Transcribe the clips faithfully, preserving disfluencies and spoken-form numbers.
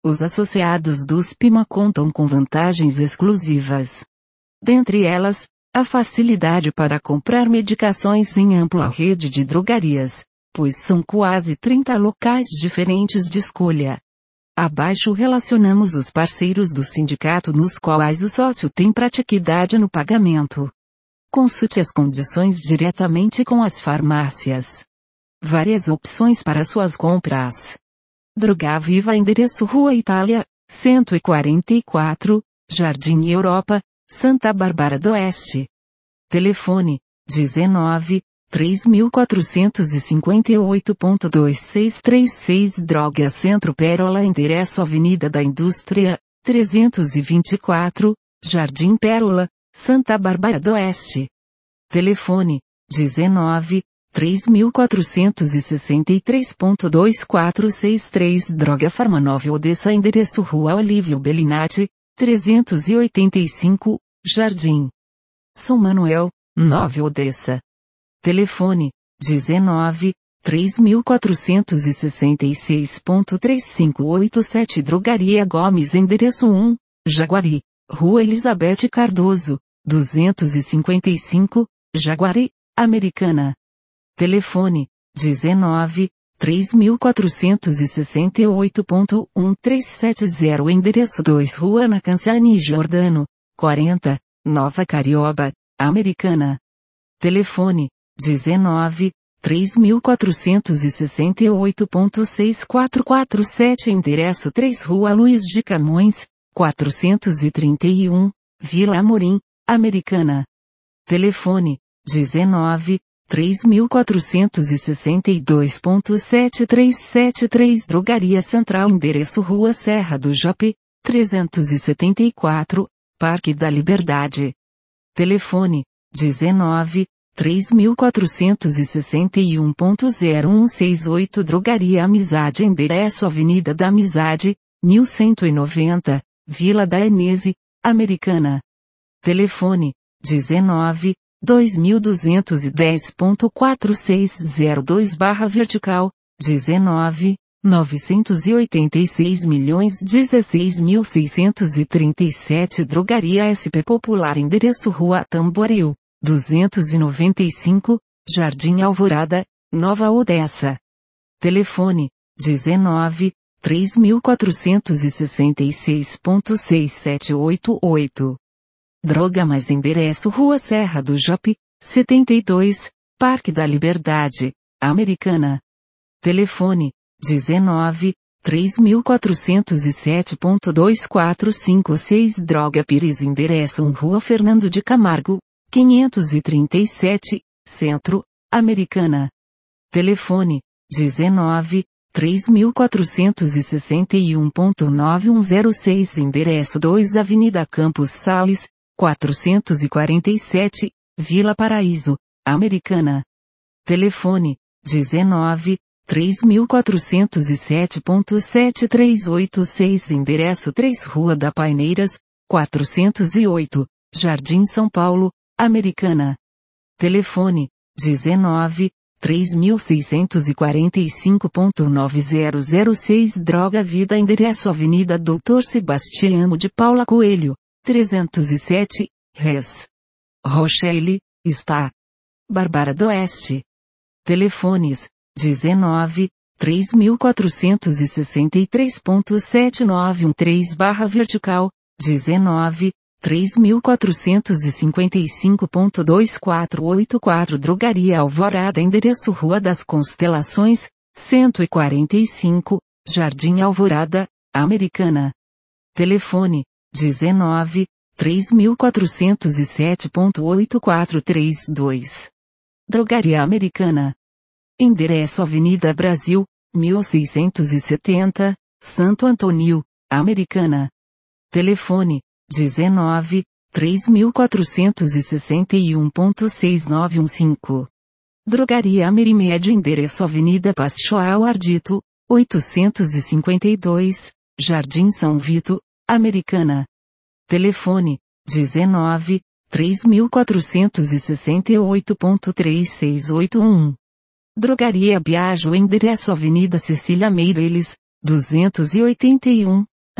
Os associados do S P I M A contam com vantagens exclusivas. Dentre elas, a facilidade para comprar medicações em ampla rede de drogarias, pois são quase trinta locais diferentes de escolha. Abaixo relacionamos os parceiros do sindicato nos quais o sócio tem praticidade no pagamento. Consulte as condições diretamente com as farmácias. Várias opções para suas compras. Droga Viva, endereço Rua Itália, cento e quarenta e quatro, Jardim Europa, Santa Bárbara do Oeste. Telefone, dezenove, três mil quatrocentos e cinquenta e oito ponto dois seis três seis. Droga Centro Pérola, endereço Avenida da Indústria, trezentos e vinte e quatro, Jardim Pérola, Santa Bárbara do Oeste. Telefone, dezenove, três mil quatrocentos e sessenta e três ponto dois quatro seis três. Droga Farma Nova Odessa, endereço Rua Olívio Bellinati, trezentos e oitenta e cinco, Jardim São Manuel, Nova Odessa. Telefone, dezenove, três mil quatrocentos e sessenta e seis ponto três cinco oito sete. Drogaria Gomes, endereço um, Jaguari, Rua Elizabeth Cardoso, duzentos e cinquenta e cinco, Jaguari, Americana. Telefone, dezenove, três mil quatrocentos e sessenta e oito ponto um três sete zero. Endereço dois Rua Nacanciani Giordano, quarenta, Nova Carioba, Americana. Telefone, dezenove, três mil quatrocentos e sessenta e oito ponto seis quatro quatro sete. Endereço três Rua Luiz de Camões, quatrocentos e trinta e um, Vila Amorim, Americana. Telefone, dezenove, três mil quatrocentos e sessenta e dois ponto sete três sete três. Drogaria Central, endereço Rua Serra do Japi, trezentos e setenta e quatro, Parque da Liberdade. Telefone, dezenove, três mil quatrocentos e sessenta e um ponto zero um seis oito. Drogaria Amizade, endereço Avenida da Amizade, mil cento e noventa, Vila da Enese, Americana. Telefone, dezenove, dois mil duzentos e dez ponto quatro seis zero dois barra vertical, dezenove, novecentos e oitenta e seis milhões dezesseis mil seiscentos e trinta e sete. Drogaria S P Popular, endereço Rua Tamboril, duzentos e noventa e cinco, Jardim Alvorada, Nova Odessa. Telefone, dezenove, três mil quatrocentos e sessenta e seis ponto seis sete oito oito. Droga Mais, endereço Rua Serra do Japi, setenta e dois, Parque da Liberdade, Americana. Telefone, dezenove, três mil quatrocentos e sete ponto dois quatro cinco seis. Droga Pires, endereço um Rua Fernando de Camargo, quinhentos e trinta e sete, Centro, Americana. Telefone, dezenove, três mil quatrocentos e sessenta e um ponto nove um zero seis. Endereço dois Avenida Campos Sales, quatrocentos e quarenta e sete, Vila Paraíso, Americana. Telefone, dezenove, três mil quatrocentos e sete ponto sete três oito seis. Endereço três Rua da Paineiras, quatrocentos e oito, Jardim São Paulo, Americana. Telefone, dezenove, três mil seiscentos e quarenta e cinco ponto nove zero zero seis. Droga Vida, endereço Avenida Doutor Sebastiano de Paula Coelho, trezentos e sete, Res. Rochelle, está. Bárbara do Oeste. Telefones, dezenove, três mil quatrocentos e sessenta e três ponto sete nove um três barra vertical, dezenove, três mil quatrocentos e cinquenta e cinco ponto dois quatro oito quatro. Drogaria Alvorada, endereço Rua das Constelações, cento e quarenta e cinco, Jardim Alvorada, Americana. Telefone, dezenove, três mil quatrocentos e sete ponto oito quatro três dois. Drogaria Americana. Endereço Avenida Brasil, mil seiscentos e setenta, Santo Antônio, Americana. Telefone, dezenove, três mil quatrocentos e sessenta e um ponto seis nove um cinco. Drogaria Amerimed, endereço Avenida Pastoral Ardito, oitocentos e cinquenta e dois, Jardim São Vito, Americana. Telefone, dezenove, três mil quatrocentos e sessenta e oito ponto três seis oito um. Drogaria Biagio, endereço Avenida Cecília Meireles, duzentos e oitenta e um,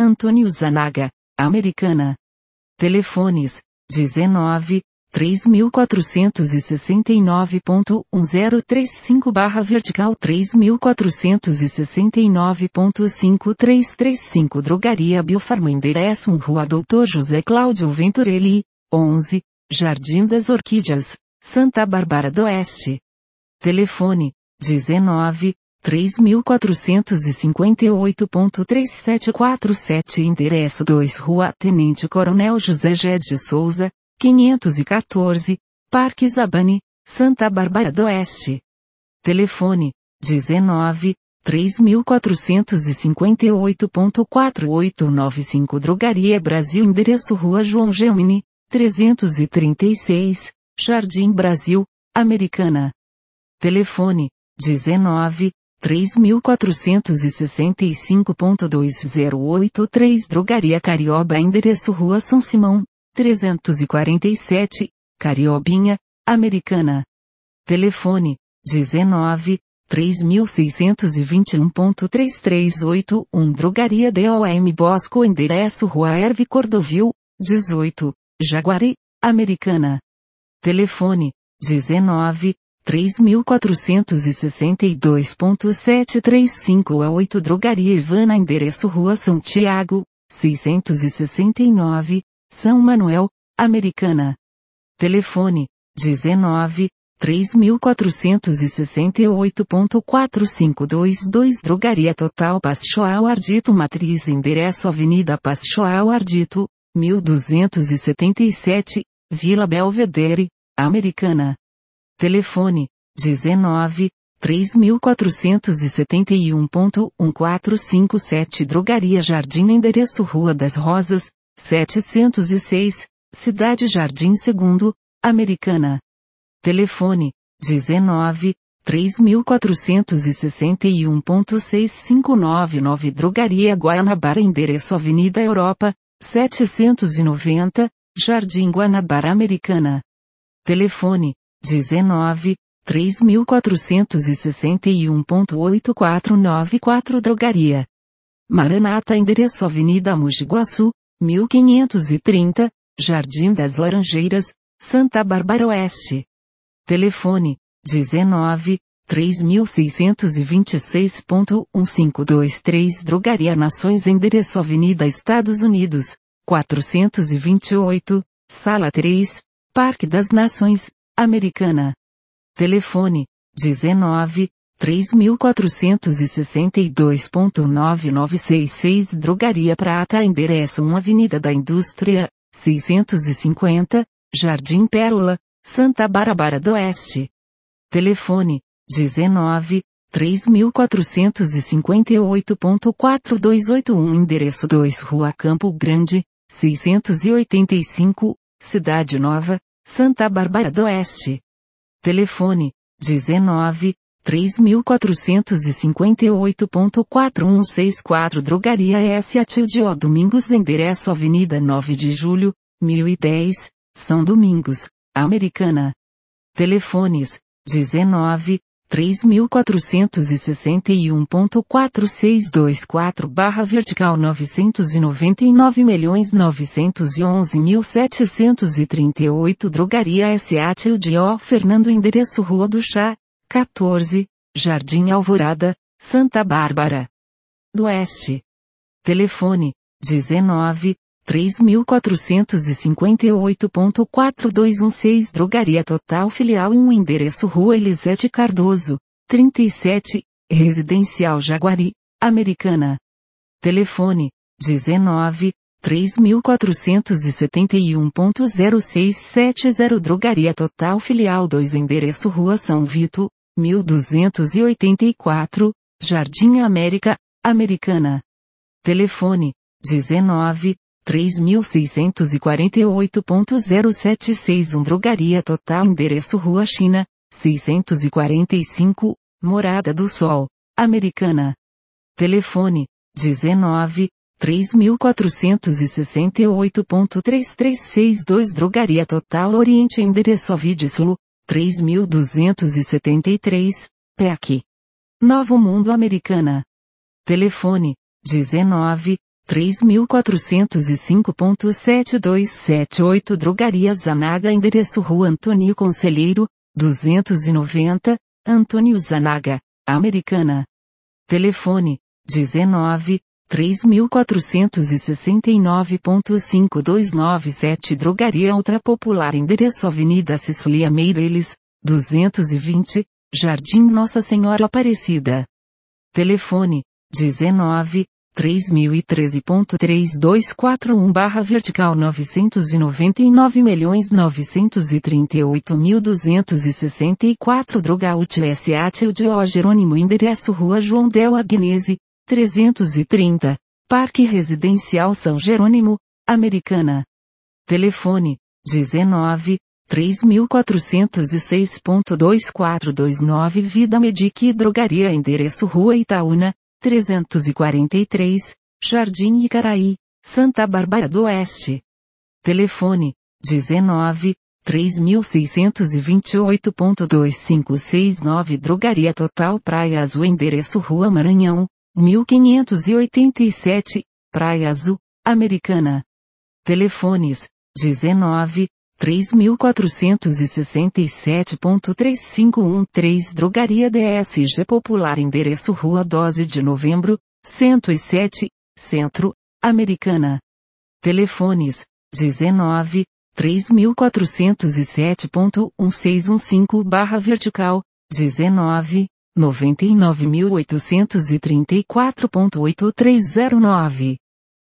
Antônio Zanaga, Americana. Telefones, dezenove, três mil quatrocentos e sessenta e nove ponto mil trinta e cinco barra vertical três mil quatrocentos e sessenta e nove ponto cinco três três cinco Drogaria Biofarma endereço um Rua Doutor José Cláudio Venturelli, onze, Jardim das Orquídeas, Santa Bárbara do Oeste. Telefone, dezenove, três mil quatrocentos e cinquenta e oito ponto três sete quatro sete endereço dois Rua Tenente Coronel José G. de Souza, quinhentos e quatorze, Parque Zabane, Santa Bárbara do Oeste. Telefone, dezenove, três mil quatrocentos e cinquenta e oito ponto quatro oito nove cinco Drogaria Brasil endereço Rua João Gemini, trezentos e trinta e seis, Jardim Brasil, Americana. Telefone, dezenove, três mil quatrocentos e sessenta e cinco ponto dois zero oito três Drogaria Carioba endereço Rua São Simão, trezentos e quarenta e sete, Cariobinha, Americana. Telefone, dezenove, três mil seiscentos e vinte e um ponto três três oito um Drogaria D O M Bosco endereço Rua Herve Cordovil, dezoito, Jaguari, Americana. Telefone, dezenove, três mil quatrocentos e sessenta e dois ponto sete três cinco oito Drogaria Ivana endereço Rua São Tiago, seiscentos e sessenta e nove, São Manuel, Americana. Telefone, dezenove, três mil quatrocentos e sessenta e oito ponto quatro cinco dois dois Drogaria Total Pastoral Ardito Matriz endereço Avenida Pastoral Ardito, mil duzentos e setenta e sete, Vila Belvedere, Americana. Telefone, dezenove, três mil quatrocentos e setenta e um ponto um quatro cinco sete Drogaria Jardim endereço Rua das Rosas, setecentos e seis, Cidade Jardim Segundo, Americana. Telefone, dezenove, três mil quatrocentos e sessenta e um ponto seis cinco nove nove Drogaria Guanabara endereço Avenida Europa, setecentos e noventa, Jardim Guanabara Americana. Telefone, dezenove, três mil quatrocentos e sessenta e um ponto oito quatro nove quatro Drogaria Maranata endereço Avenida Mogi Guaçu, mil quinhentos e trinta, Jardim das Laranjeiras, Santa Bárbara Oeste. Telefone, dezenove, três mil seiscentos e vinte e seis ponto um cinco dois três Drogaria Nações endereço Avenida Estados Unidos, quatrocentos e vinte e oito, Sala três, Parque das Nações, Americana. Telefone, dezenove, três mil quatrocentos e sessenta e dois ponto nove nove seis seis Drogaria Prata endereço um Avenida da Indústria, seiscentos e cinquenta, Jardim Pérola, Santa Bárbara do Oeste. Telefone, dezenove, três mil quatrocentos e cinquenta e oito ponto quatro dois oito um endereço dois Rua Campo Grande, seiscentos e oitenta e cinco, Cidade Nova, Santa Bárbara do Oeste. Telefone, dezenove, três mil quatrocentos e cinquenta e oito ponto quatro um seis quatro Drogaria S. Atilde Domingos endereço Avenida nove de Julho, mil e dez, São Domingos, Americana. Telefones, dezenove, três mil quatrocentos e sessenta e um ponto quatro seis dois quatro barra vertical novecentos e noventa e nove milhões novecentos e onze mil setecentos e trinta e oito Drogaria S A Tilde O Fernando endereço Rua do Chá, quatorze, Jardim Alvorada, Santa Bárbara do Oeste. Telefone, dezenove, três mil quatrocentos e cinquenta e oito ponto quatro dois um seis Drogaria Total Filial em um endereço Rua Elisete Cardoso, trinta e sete, Residencial Jaguari, Americana. Telefone, dezenove, três mil quatrocentos e setenta e um ponto zero seis sete zero Drogaria Total Filial dois endereço Rua São Vito, mil duzentos e oitenta e quatro, Jardim América, Americana. Telefone, dezenove, três mil seiscentos e quarenta e oito ponto zero sete seis um Drogaria Total endereço Rua China, seiscentos e quarenta e cinco, Morada do Sol, Americana. Telefone, dezenove, três mil quatrocentos e sessenta e oito ponto três três seis dois Drogaria Total Oriente endereço Avide Sul, três mil duzentos e setenta e três, P E C. Novo Mundo Americana. Telefone, dezenove, três mil quatrocentos e cinco ponto sete dois sete oito Drogaria Zanaga. Endereço Rua Antônio Conselheiro, duzentos e noventa, Antônio Zanaga, Americana. Telefone, dezenove, três mil quatrocentos e sessenta e nove ponto cinco dois nove sete Drogaria Ultra Popular. Endereço Avenida Cecília Meireles, duzentos e vinte, Jardim Nossa Senhora Aparecida. Telefone, dezenove, três mil e treze ponto três dois quatro um barra vertical novecentos e noventa e nove milhões novecentos e trinta e oito mil duzentos e sessenta e quatro Drogault S A de O Jerônimo. Endereço Rua João Del Agnese, trezentos e trinta, Parque Residencial São Jerônimo, Americana. Telefone, dezenove, três mil quatrocentos e seis ponto dois quatro dois nove Vida Medic Drogaria. Endereço Rua Itaúna, trezentos e quarenta e três, Jardim Icaraí, Santa Bárbara do Oeste. Telefone, dezenove, três mil seiscentos e vinte e oito ponto dois cinco seis nove Drogaria Total Praia Azul. Endereço Rua Maranhão, mil quinhentos e oitenta e sete, Praia Azul, Americana. Telefones, dezenove, três mil quatrocentos e sessenta e sete ponto três cinco um três Drogaria D S G Popular. Endereço Rua doze de Novembro, cento e sete, Centro, Americana. Telefones, dezenove, três mil quatrocentos e sete ponto um seis um cinco barra vertical, dezenove, noventa e nove mil oitocentos e trinta e quatro ponto oito três zero nove.